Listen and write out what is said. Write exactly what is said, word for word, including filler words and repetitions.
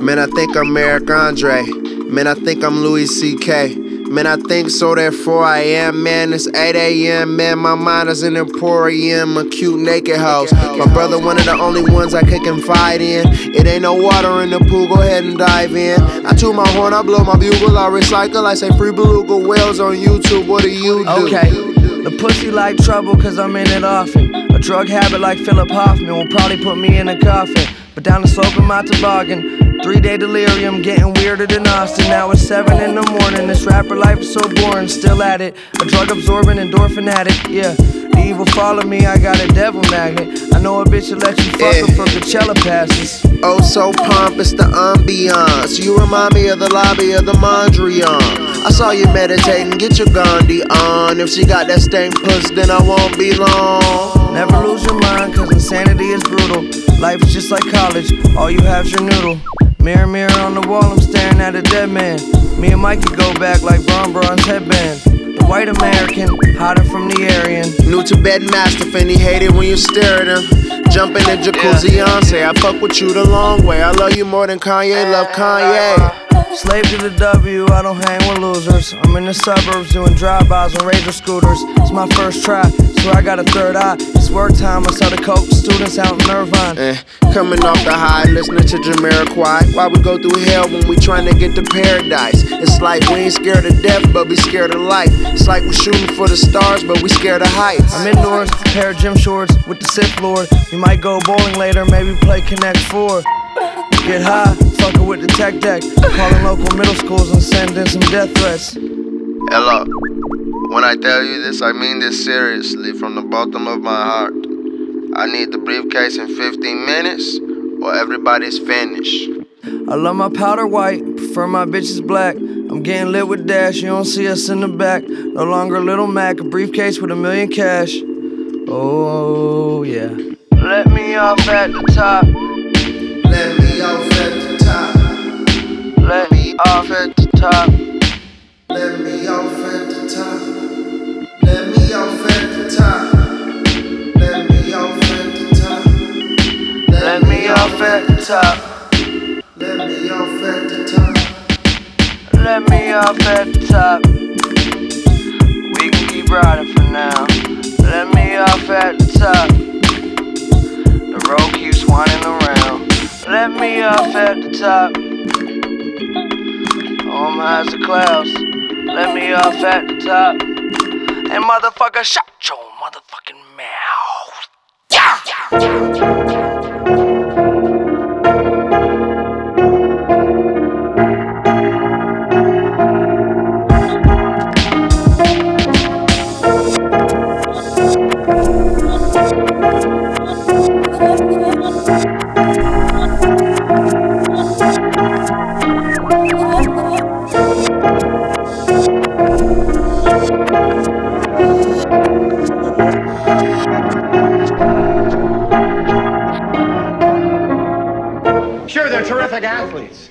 Man, I think I'm Eric Andre. Man, I think I'm Louis C K. Man, I think so, therefore I am. Man, it's eight a.m. Man, my mind is an emporium, a cute naked house. My brother, one of the only ones I could confide in. It ain't no water in the pool, go ahead and dive in. I toot my horn, I blow my bugle, I recycle. I say free beluga whales on YouTube, what do you do? Okay, the pussy like trouble cause I'm in it often. A drug habit like Philip Hoffman will probably put me in a coffin. But down the slope of my toboggan, three-day delirium, getting weirder than Austin. Now it's seven in the morning, this rapper life is so boring, still at it. A drug-absorbing endorphin addict, yeah. The evil follow me, I got a devil magnet. I know a bitch will let you fuck her for Coachella passes. Oh, so pompous, the ambiance. You remind me of the lobby of the Mondrian. I saw you meditating, get your Gandhi on. If she got that stank puss, then I won't be long. Never lose your mind, cause insanity is brutal. Life is just like college, all you have's your noodle. Mirror, mirror on the wall, I'm staring at a dead man. Me and Mikey go back like Bron Bron's headband. The white American, hotter from the Aryan. New Tibetan Mastiff and he hate it when you stare at him. Jump in the jacuzzi, yeah. Say I fuck with you the long way. I love you more than Kanye, love Kanye. Slave to the W, I don't hang with losers. I'm in the suburbs doing drive-bys on Razor scooters. It's my first try, so I got a third eye. It's work time, I saw the coke students out in Irvine. Eh, coming off the high, listening to Jamiroquai. Why we go through hell when we trying to get to paradise? It's like we ain't scared of death, but we scared of life. It's like we shooting for the stars, but we scared of heights. I'm indoors, pair of gym shorts with the Sith Lord. We might go bowling later, maybe play Connect Four. Get high, fuckin' with the tech deck. Calling local middle schools and sending some death threats. Hello. When I tell you this, I mean this seriously from the bottom of my heart. I need the briefcase in fifteen minutes or everybody's finished. I love my powder white, prefer my bitches black. I'm getting lit with Dash, you don't see us in the back. No longer Little Mac, a briefcase with a million cash. Oh yeah. Let me off at the top. Let me off at the top. Let me off at the top. Let me off at the top. Let me off at the top. Let me off at the top. Let me off at the top. Let me off at the top. Let me off at the top. We can keep riding for now. Let me off at the top. The road keeps winding around. Let me off at the top. Oh, I'm high as the clouds. Let me off at the top. And motherfucker, shut your motherfucking mouth. Yeah!